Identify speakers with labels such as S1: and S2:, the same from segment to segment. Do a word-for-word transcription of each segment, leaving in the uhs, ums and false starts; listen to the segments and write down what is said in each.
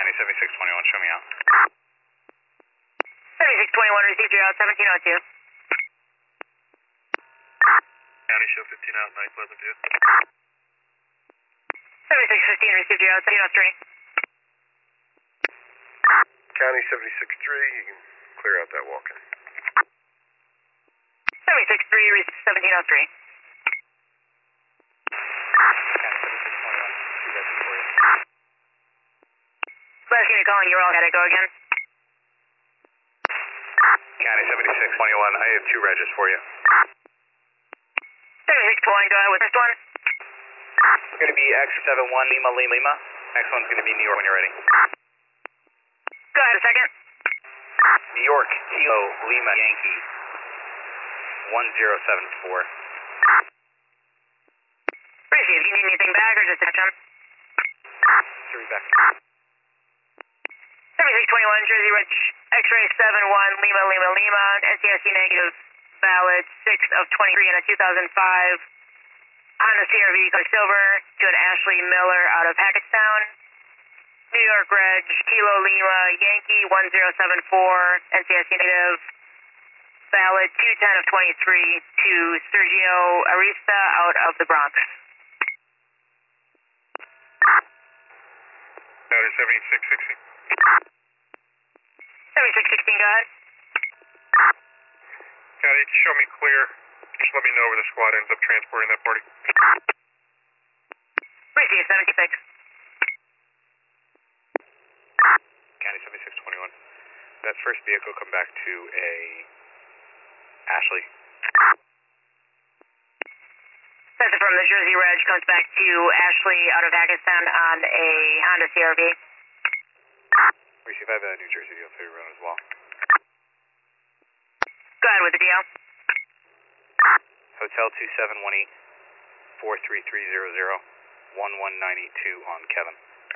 S1: County seventy-six twenty-one, show me out.
S2: seventy-six twenty-one, received you out, seventeen oh two.
S3: County show fifteen out, nine Pleasant View.
S2: seventy-six fifteen, received you out, seventeen oh three.
S3: County seventy-six three, you can clear out that walk-in.
S2: seventy-six three, seventeen oh three.
S1: County seventy-six twenty-one, two records for you.
S2: Last unit calling, you're all, gotta go again.
S1: County seventy-six twenty-one, I have two regis for you.
S2: seventy-six twenty-one, go ahead with this one.
S1: It's going to be X seven one Lima Lima Lima. Next one's going to be New York when you're ready.
S2: Go ahead a second.
S1: New York, Kilo Lima Yankee, one zero seven four.
S2: Appreciate it. Do you need anything back or just touch them?
S1: Three back.
S2: seventy-six twenty-one, Jersey Ridge, X-ray seven one Lima Lima Lima, N C S C negative, valid six of twenty-three in a two thousand five Honda C R V color silver to an Ashley Miller out of Hackettstown. New York Reg, Kilo Lima Yankee one zero seven four, N C S C negative, valid two ten of twenty-three to Sergio Arista out of the Bronx.
S3: County seventy-six sixteen.
S2: seventy-six sixteen, go ahead.
S3: County, show me clear. Just let me know where the squad ends up transporting that party.
S2: Appreciate it, seventy-six.
S1: County seventy-six twenty-one. That first vehicle come back to a Ashley.
S2: That's from the Jersey Reg, comes back to Ashley out of Hackettstown on a Honda C R V.
S1: Receive, I have a New Jersey deal to run as well.
S2: Go ahead with the deal.
S1: Hotel two seven one eight, four three three zero zero, one one nine eight two on Kevin.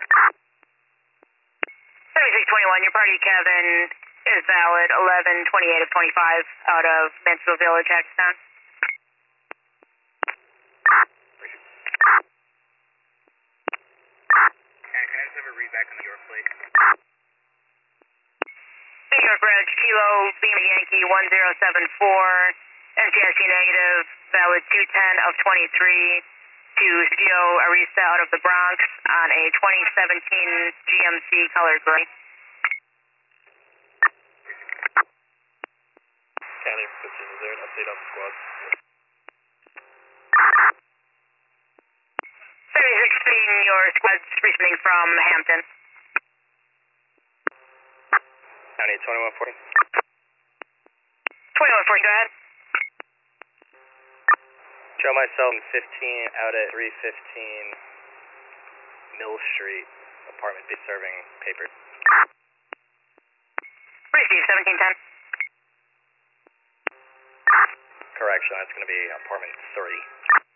S2: seventy-six twenty-one, your party, Kevin, is valid eleven twenty-eight of twenty-five out of Mansfield Village, Hackettstown.
S1: Can I just have a read back on the York plate?
S2: New York Reg, Kilo Lima Yankee one zero seven four, N C S C negative, valid two ten of twenty-three to Sergio Arista out of the Bronx on a twenty seventeen G M C colored gray.
S3: County fifteen, is there an update on the squad?
S2: seventy-six fifteen, your squad's responding from Hampton.
S1: County twenty-one forty.
S2: twenty-one forty, go ahead.
S1: Show myself in fifteen out at three fifteen Mill Street, apartment B serving papers.
S2: Receive seventeen ten.
S1: Correction, that's going to be apartment three.